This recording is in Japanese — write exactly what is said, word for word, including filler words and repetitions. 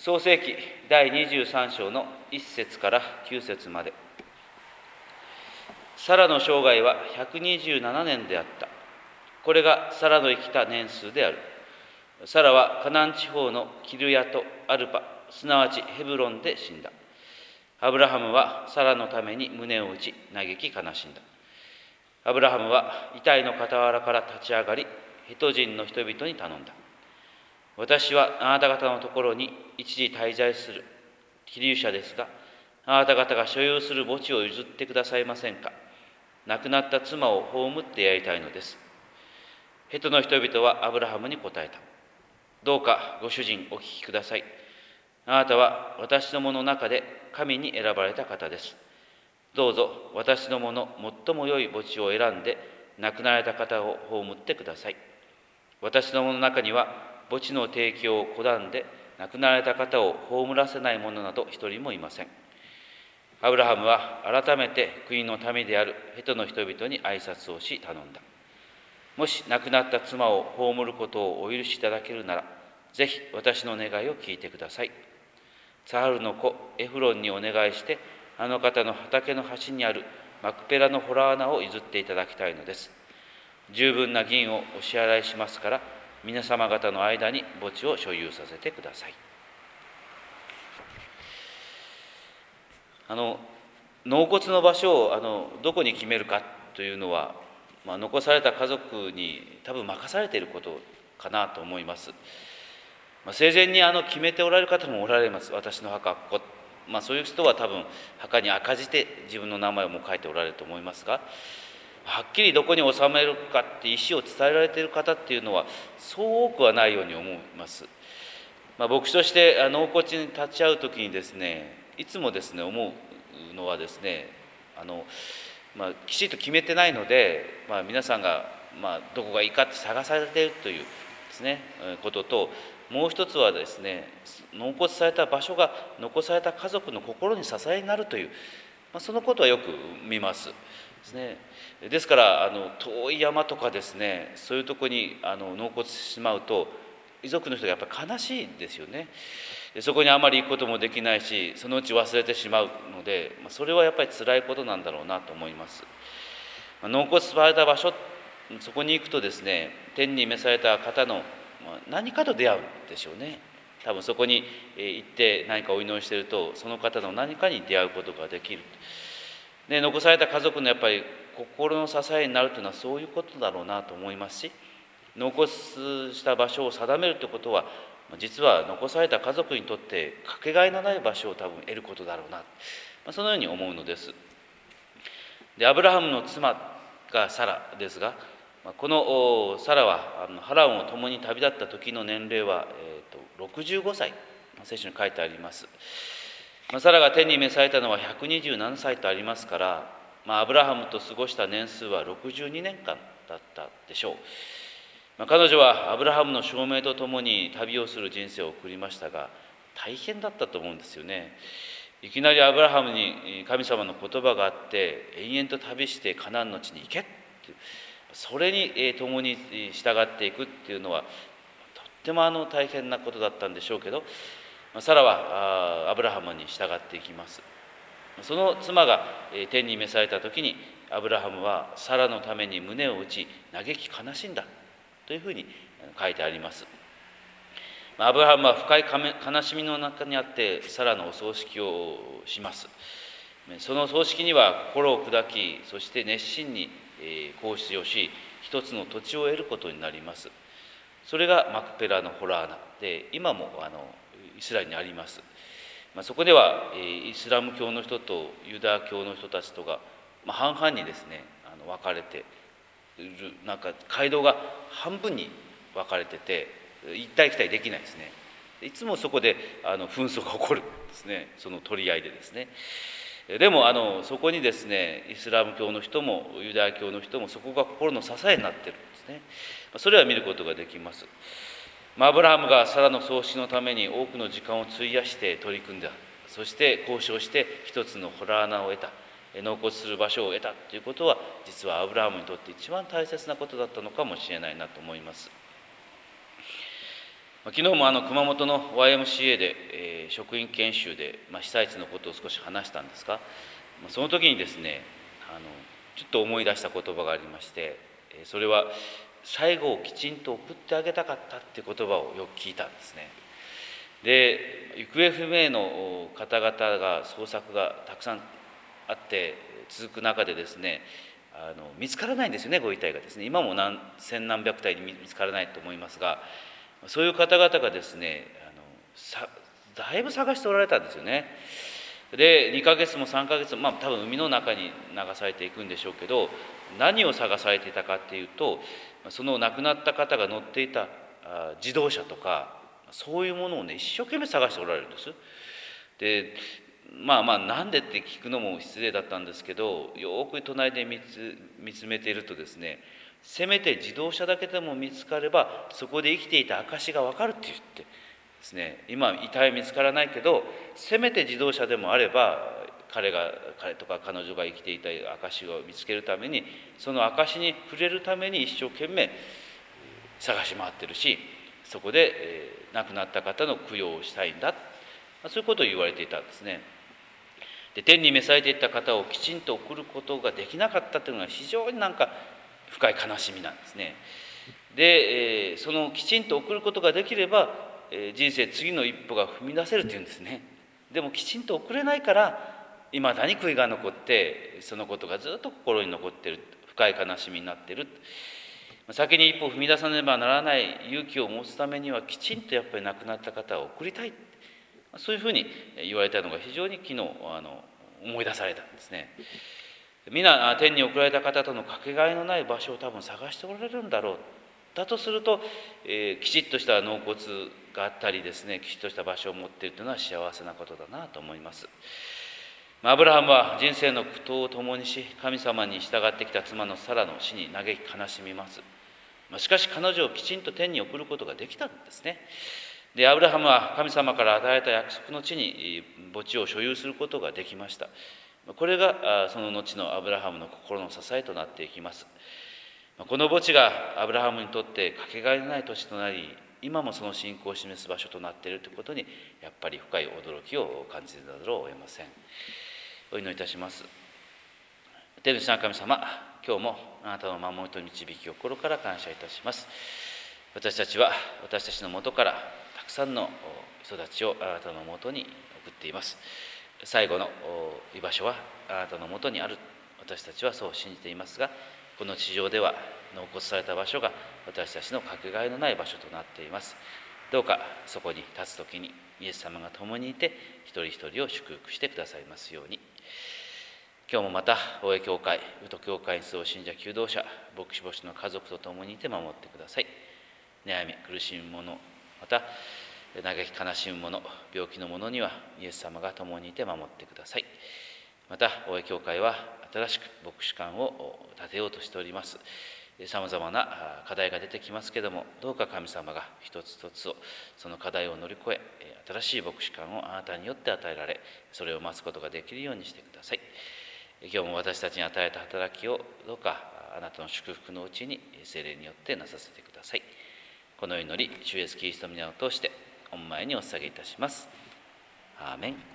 創世記だいにじゅうさん章のいっ節からきゅう節まで。サラの生涯はひゃくにじゅうななねんであった。これがサラの生きた年数である。サラはカナン地方のキルヤとアルパ、すなわちヘブロンで死んだ。アブラハムはサラのために胸を打ち、嘆き悲しんだ。アブラハムは遺体の傍らから立ち上がり、ヘト人の人々に頼んだ。私はあなた方のところに一時滞在する寄留者ですが、あなた方が所有する墓地を譲ってくださいませんか。亡くなった妻を葬ってやりたいのです。ヘトの人々はアブラハムに答えた。どうかご主人お聞きください。あなたは私どもの中で神に選ばれた方です。どうぞ私どもの最も良い墓地を選んで亡くなられた方を葬ってください。私どもの中には墓地の提供を拒んで亡くなられた方を葬らせない者など一人もいません。アブラハムは改めて国の民であるヘトの人々に挨拶をし頼んだ。もし亡くなった妻を葬ることをお許しいただけるなら、ぜひ私の願いを聞いてください。ツハルの子エフロンにお願いして、あの方の畑の端にあるマクペラの洞穴を譲っていただきたいのです。十分な銀をお支払いしますから、皆様方の間に墓地を所有させてください。あの納骨の場所をあのどこに決めるかというのは、まあ、残された家族に多分任されていることかなと思います。まあ、生前にあの決めておられる方もおられます。私の墓はここ、まあ、そういう人は多分墓に赤字で自分の名前をも書いておられると思いますが、はっきりどこに収めるかって意思を伝えられている方っていうのはそう多くはないように思います。まあ、牧師として納骨に立ち会う時にですね、いつもですね思うのはですね、あの、まあ、きちっと決めてないので、まあ、皆さんが、まあ、どこがいいかって探されているというですねことと、もう一つはですね、納骨された場所が残された家族の心に支えになるという、まあ、そのことはよく見ますですね。ですからあの遠い山とかですね、そういうところにあの納骨してしまうと遺族の人がやっぱり悲しいですよね。そこにあまり行くこともできないし、そのうち忘れてしまうので、それはやっぱり辛いことなんだろうなと思います。納骨された場所、そこに行くとですね、天に召された方の何かと出会うんでしょうね。多分そこに行って何かお祈りしていると、その方の何かに出会うことができる。で、残された家族のやっぱり心の支えになるというのはそういうことだろうなと思いますし、納骨した場所を定めるということは、実は残された家族にとってかけがえのない場所を多分得ることだろうな、そのように思うのです。で、アブラハムの妻がサラですが、このサラはハランを共に旅立った時の年齢は、えー、とろくじゅうごさい、聖書に書いてあります。サラが天に召されたのはひゃくにじゅうななさいとありますから、まあ、アブラハムと過ごした年数はろくじゅうにねんかんだったでしょう。まあ、彼女はアブラハムの証明とともに旅をする人生を送りましたが、大変だったと思うんですよね。いきなりアブラハムに神様の言葉があって、延々と旅してカナンの地に行けっていう、それに共に従っていくっていうのはとってもあの大変なことだったんでしょうけど、サラはアブラハムに従っていきます。その妻が天に召された時に、アブラハムはサラのために胸を打ち嘆き悲しんだというふうに書いてあります。アブラハムは深い悲しみの中にあってサラのお葬式をします。その葬式には心を砕き、そして熱心に行使をし、一つの土地を得ることになります。それがマクペラの洞穴で、今もあのイスラエルにあります。まあ、そこではイスラム教の人とユダヤ教の人たちとが、まあ、半々にですねあの分かれている、なんか街道が半分に分かれてて行ったり来たりできないですね。いつもそこであの紛争が起こるんですね、その取り合いでですね。でもあのそこにですね、イスラム教の人もユダヤ教の人もそこが心の支えになっているんですね。それは見ることができます。アブラハムがサラの葬式のために多くの時間を費やして取り組んだ、そして交渉して一つの洞穴を得た、納骨する場所を得たということは、実はアブラハムにとって一番大切なことだったのかもしれないなと思います。昨日もあの熊本の ワイエムシーエー で、え職員研修で、まあ、被災地のことを少し話したんですが、その時にですね、あのちょっと思い出した言葉がありまして、それは最後をきちんと送ってあげたかったっていう言葉をよく聞いたんですね。で、行方不明の方々が捜索がたくさんあって続く中でですね、あの見つからないんですよね、ご遺体がですね。今も何千何百体に見つからないと思いますが、そういう方々がですね、あのさだいぶ探しておられたんですよね。でにかげつもさんかげつも、まあ多分海の中に流されていくんでしょうけど、何を探されていたかっていうと、その亡くなった方が乗っていた自動車とかそういうものをね、一生懸命探しておられるんです。でまあまあなんでって聞くのも失礼だったんですけど、よく隣で見つ見つめているとですね、せめて自動車だけでも見つかればそこで生きていた証が分かるって言ってですね、今遺体は見つからないけど、せめて自動車でもあれば彼が彼とか彼女が生きていた証を見つけるために、その証に触れるために一生懸命探し回ってるし、そこで、えー、亡くなった方の供養をしたいんだ、そういうことを言われていたんですね。で天に召されていった方をきちんと送ることができなかったというのは非常になんか深い悲しみなんですね。で、えー、そのきちんと送ることができれば、えー、人生次の一歩が踏み出せるというんですね。でもきちんと送れないからいまだに悔いが残って、そのことがずっと心に残っている、深い悲しみになっている。先に一歩踏み出さねばならない勇気を持つためには、きちんとやっぱり亡くなった方を送りたい、そういうふうに言われたのが非常に昨日あの思い出されたんですね。皆天に送られた方とのかけがえのない場所を多分探しておられるんだろう。だとすると、えー、きちっとした納骨があったりですね、きちっとした場所を持っているというのは幸せなことだなと思います。アブラハムは人生の苦闘を共にし、神様に従ってきた妻のサラの死に嘆き悲しみます。しかし彼女をきちんと天に送ることができたんですね。でアブラハムは神様から与えた約束の地に墓地を所有することができました。これがその後のアブラハムの心の支えとなっていきます。この墓地がアブラハムにとってかけがえのない土地となり、今もその信仰を示す場所となっているということにやっぱり深い驚きを感じるざるを得ません。お祈りいたします。天主な神様、今日もあなたの守りと導きを心から感謝いたします。私たちは私たちのもとからたくさんの人たちをあなたのもとに送っています。最後の居場所はあなたのもとにある、私たちはそう信じていますが、この地上では納骨された場所が私たちのかけがえのない場所となっています。どうかそこに立つときにイエス様が共にいて、一人一人を祝福してくださいますように。今日もまた大江教会、宇都教会に集う信者求道者、牧師牧師の家族と共にいて守ってください。悩み苦しむ者、また嘆き悲しむ者、病気の者にはイエス様が共にいて守ってください。また大江教会は新しく牧師館を建てようとしております。さまざまな課題が出てきますけれども、どうか神様が一つ一つをその課題を乗り越え、新しい牧師館をあなたによって与えられ、それを待つことができるようにしてください。今日も私たちに与えた働きをどうかあなたの祝福のうちに聖霊によってなさせてください。この祈り、主イエスキリストの皆を通して御前にお捧げいたします。アーメン。